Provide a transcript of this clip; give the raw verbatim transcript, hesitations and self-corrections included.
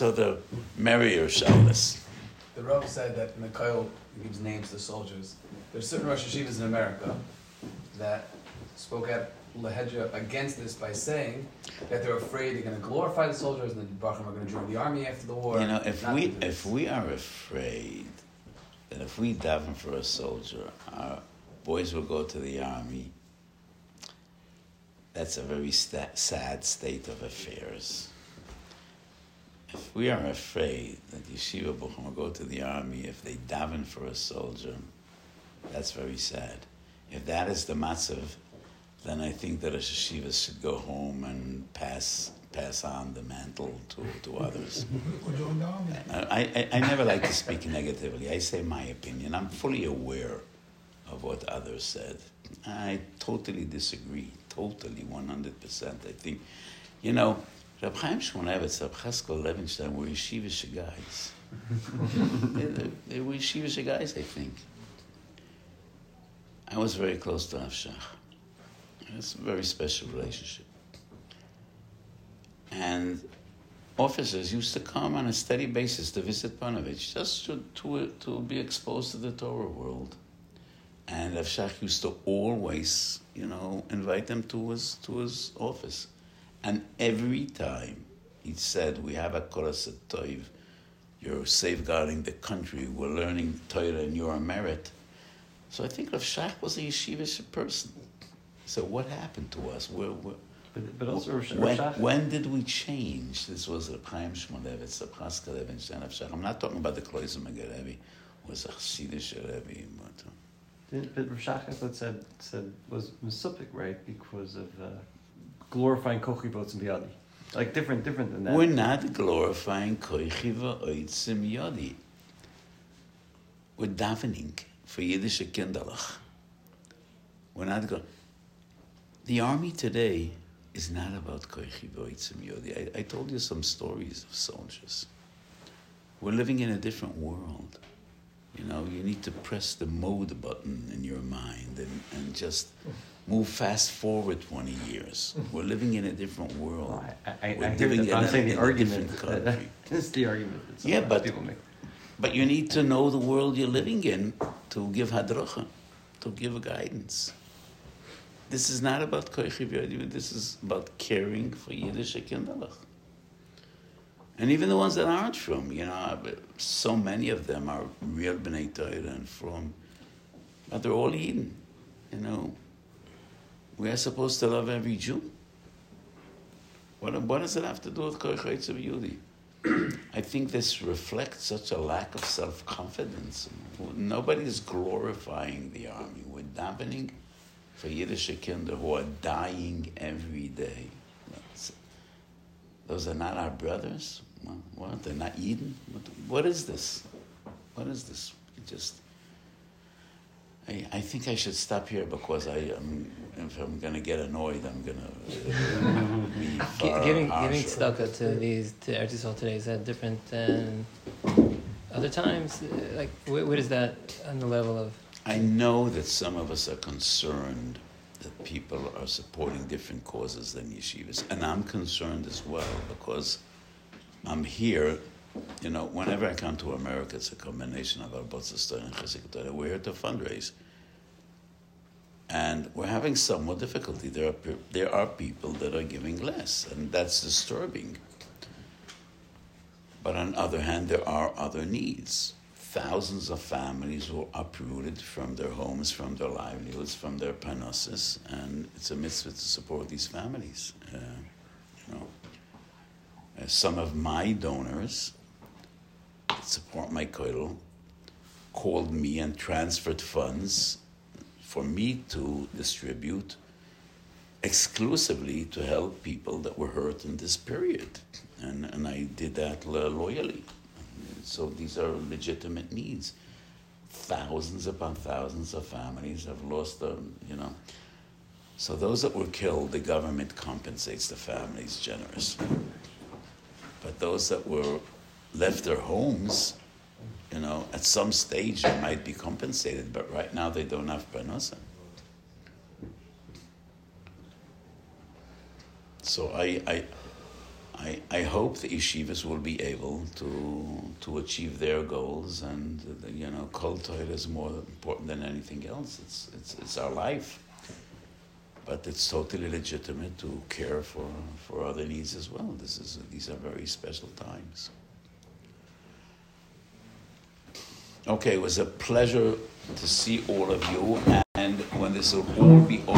So the merrier Shabbos. The Rav said that in the Koil, he gives names to the soldiers. There's certain Rosh Hashivas in America that spoke out Lahedra against this by saying that they're afraid they're going to glorify the soldiers and the Bachim are going to join the army after the war. You know, if we if we are afraid that if we daven for a soldier, our boys will go to the army, that's a very sta- sad state of affairs. If we are afraid that Yeshiva Bachim will go to the army if they daven for a soldier, that's very sad. If that is the matzav, then I think that a yeshiva should go home and pass pass on the mantle to, to others. I, I, I never like to speak negatively. I say my opinion. I'm fully aware of what others said. I totally disagree. Totally, one hundred percent. I think, you know, Reb Chaim Shmulevitz, Reb Chaskel Levenstein were yeshivish guys. they, they, they were yeshivish guys, I think. I was very close to Avshach. It's a very special relationship. And officers used to come on a steady basis to visit Panovich, just to, to, to be exposed to the Torah world. And Avshach used to always, you know, invite them to his, to his office. And every time he said, we have a Koras Toiv, you're safeguarding the country, we're learning Torah in your merit. So I think Avshach was a yeshivish person. So what happened to us? We're, we're, but, but also Rav when, Shach. when did we change? This was Reb Chaim Shmulevitz, Reb Chaskel Levenstein, Avshach. I'm not talking about the Kloiser Rebbe, was a Chassidish Rebbe. But, but Rav Shach, I thought, said, said was Mesupik, right? Because of uh, glorifying Kochi Botzim Biyadi. Like different, different than that. We're not glorifying Kochi Botzim Biyadi. We're davening for Yiddish Kinderlach. We're not going. The army today is not about Kochi Botzim Biyadi. I, I told you some stories of soldiers. We're living in a different world. You know, you need to press the mode button in your mind and, and just move fast forward twenty years. We're living in a different world. Well, I, I, We're I hear living that, I'm in a, saying the in a argument. different country. That's the argument that Yeah, but people make. But you need to know the world you're living in to give hadracha, to give guidance. This is not about koichi b'yadi, this is about caring for Yiddish kinderlach. And even the ones that aren't from, you know, so many of them are real B'nai Torah and from, but they're all Eden, you know. We are supposed to love every Jew. What, what does it have to do with koichi b'yadi? I think this reflects such a lack of self-confidence. Nobody's glorifying the army. We're davening for Yiddish kinder who are dying every day. That's, those are not our brothers? What? They're not Eden? What, what is this? What is this? It just... I, I think I should stop here because I am, if I'm going to get annoyed, I'm going to be far Giving harsher. giving tzedakah to these to Eretz Yisrael today, is that different than other times? Like, what, what is that on the level of? I know that some of us are concerned that people are supporting different causes than yeshivas, and I'm concerned as well because I'm here. You know, whenever I come to America, it's a combination of Arbot Zestor and Chesed Torah. We're here to fundraise. And we're having somewhat difficulty. There are, there are people that are giving less, and that's disturbing. But on the other hand, there are other needs. Thousands of families who are uprooted from their homes, from their livelihoods, from their parnassus, and it's a mitzvah to support these families. Uh, you know, uh, some of my donors support my koil, called me and transferred funds for me to distribute exclusively to help people that were hurt in this period. And, and I did that loyally. So these are legitimate needs. Thousands upon thousands of families have lost them, you know. So those that were killed, the government compensates the families generously. But those that were left their homes, you know, at some stage they might be compensated, but right now they don't have parnasa. So I, I, I, I hope the yeshivas will be able to to achieve their goals, and uh, you know, Kol Torah is more important than anything else. It's it's it's our life, but it's totally legitimate to care for, for other needs as well. This is these are very special times. Okay, it was a pleasure to see all of you, and when this will all be over.